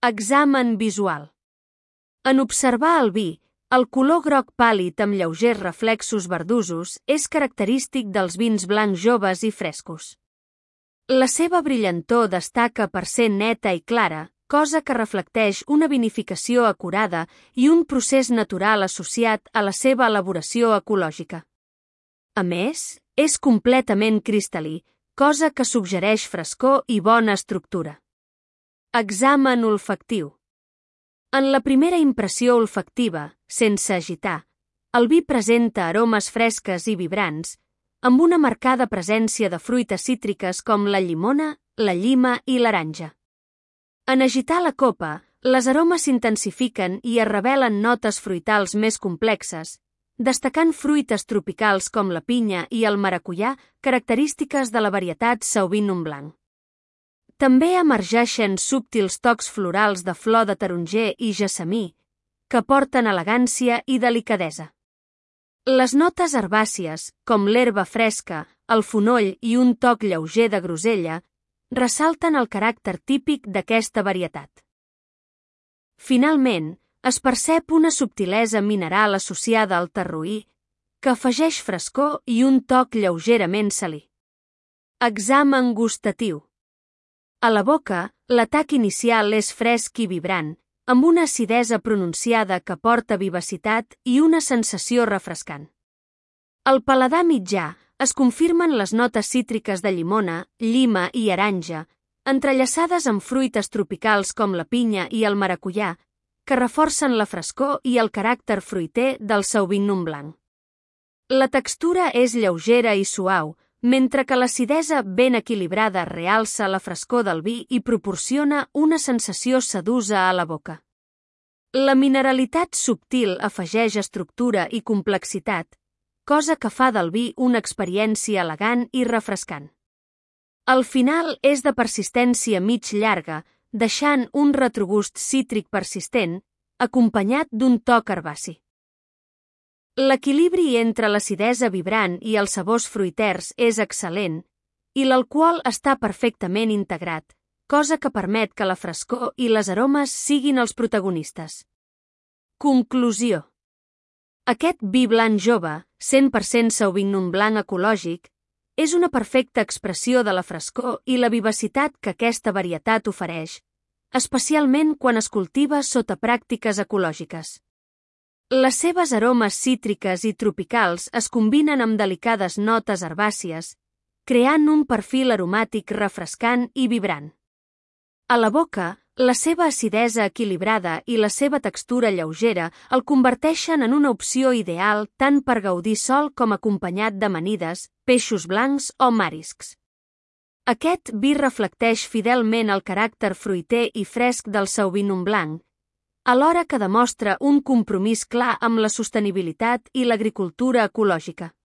Examen visual. En observar el vi, el color groc pàl·lid amb lleugers reflexos verdosos és característic dels vins blancs joves i frescos. La seva brillantor destaca per ser neta i clara, cosa que reflecteix una vinificació acurada i un procés natural associat a la seva elaboració ecològica. A més, és completament cristal·lí, cosa que suggereix frescor i bona estructura. Examen olfactiu. En la primera impressió olfactiva, sense agitar, el vi presenta aromes fresques i vibrants, amb una marcada presència de fruites cítriques com la llimona, la llima i l'aranja. En agitar la copa, les aromes s'intensifiquen i es revelen notes fruitals més complexes, destacant fruites tropicals com la pinya i el maracuyà, característiques de la varietat Sauvignon Blanc. També emergeixen subtils tocs florals de flor de taronger i gessamí, que porten elegància i delicadesa. Les notes herbàcies, com l'herba fresca, el fonoll i un toc lleuger de grosella, ressalten el caràcter típic d'aquesta varietat. Finalment, es percep una subtilesa mineral associada al terroir, que afegeix frescor i un toc lleugerament salí. Examen gustatiu. A la boca, l'atac inicial és fresc i vibrant, amb una acidesa pronunciada que porta vivacitat i una sensació refrescant. Al paladar mitjà es confirmen les notes cítriques de llimona, llima i aranja, entrellaçades amb fruites tropicals com la pinya i el maracuyà, que reforcen la frescor i el caràcter fruiter del Sauvignon Blanc. La textura és lleugera i suau, mentre que l'acidesa ben equilibrada realça la frescor del vi i proporciona una sensació sedusa a la boca. La mineralitat subtil afegeix estructura i complexitat, cosa que fa del vi una experiència elegant i refrescant. El final és de persistència mig llarga, deixant un retrogust cítric persistent, acompanyat d'un toc herbaci. L'equilibri entre l'acidesa vibrant i els sabors fruiters és excel·lent, i l'alcohol està perfectament integrat, cosa que permet que la frescor i les aromes siguin els protagonistes. Conclusió. Aquest vi blanc jove, 100% Sauvignon Blanc ecològic, és una perfecta expressió de la frescor i la vivacitat que aquesta varietat ofereix, especialment quan es cultiva sota pràctiques ecològiques. Les seves aromes cítriques i tropicals es combinen amb delicades notes herbàcies, creant un perfil aromàtic refrescant i vibrant. A la boca, la seva acidesa equilibrada i la seva textura lleugera el converteixen en una opció ideal tant per gaudir sol com acompanyat d'amanides, peixos blancs o mariscs. Aquest vi reflecteix fidelment el caràcter fruiter i fresc del Sauvignon Blanc, alhora que demostra un compromís clar amb la sostenibilitat i l'agricultura ecològica.